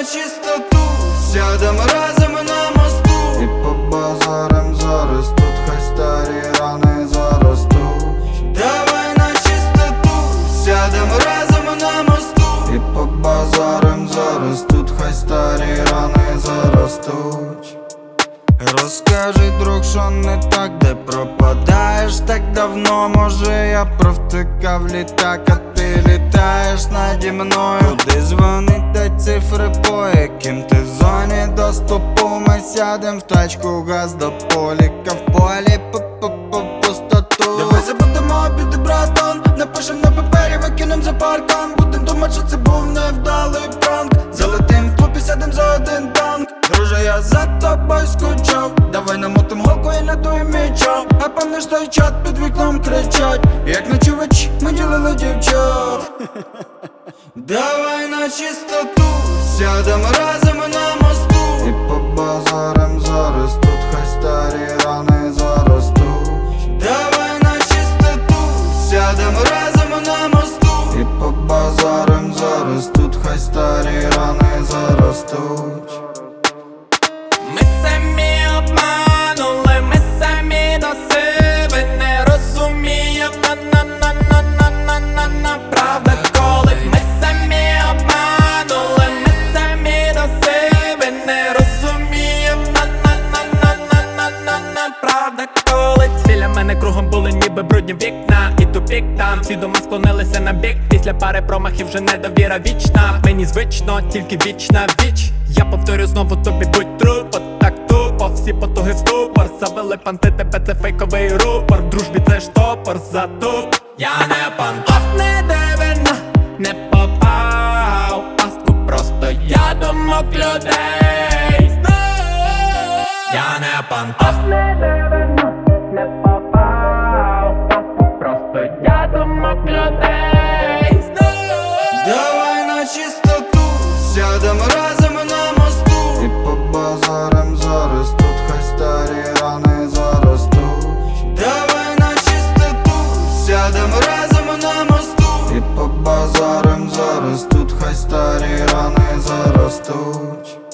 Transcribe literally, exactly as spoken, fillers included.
чистоту, сядем разом на мосту і побазарим зараз тут, хай старі рани заростуть. Давай на чистоту, сядем разом на мосту І побазарим зараз тут, хай старі рани заростуть. Розкажи, друг, що не так, де пропадаєш так давно. Може я провтикав літак, а ти літаєш наді мною. Куди дзвонить та цифри, по яким ти в зоні доступу? Ми сядем в тачку, газ до поліка, в полі по-по-по пустоту. Давай забудемо обіди, братан, напишем на папері, викинем за паркан. Будем думать, що це був невдалий пранк. Залетим в клуб і сядем за один танк. Друже, я за тобою скучав. Давай намотим голку і надуєм мічом. А пам'ятаєш той чат, під вікном кричать, як ночувачі ми ділили дівчат. Давай на чистоту, сядем разом на мосту І побазарим зараз тут, хай старі рани заростуть. Давай на чистоту, сядем разом на мосту І побазарим зараз тут, хай старі рани заростуть. Ми самі обманули, ми самі до себе не розуміємо, на-на-на-на-на-на-на-на правда колить. Ми самі обманули, ми самі до себе не розуміємо, на-на-на-на-на-на-на-на правда колить. Біля мене кругом були ніби брудні вікна, і тупік там, всі дома склонилися на бік. Після пари промахів вже недовіра вічна. Мені звично, тільки вічна віч. Я повторю знову тобі, будь трупо, так тупо, всі потуги в ступор. Завели панти, тебе це фейковий рупор. В дружбі це ж топор, затуп. Я не панк, ох, не дивина, не попав в пастку, просто я думок людей. Я не панк, ох, не дивина, не попав в пастку, просто я думок людей. Давай на чистоту, сядем разом на мосту І побазарим зараз тут, хай старі рани заростуть. Давай на чистоту, сядем разом на мосту І побазарим зараз тут, хай старі рани заростуть.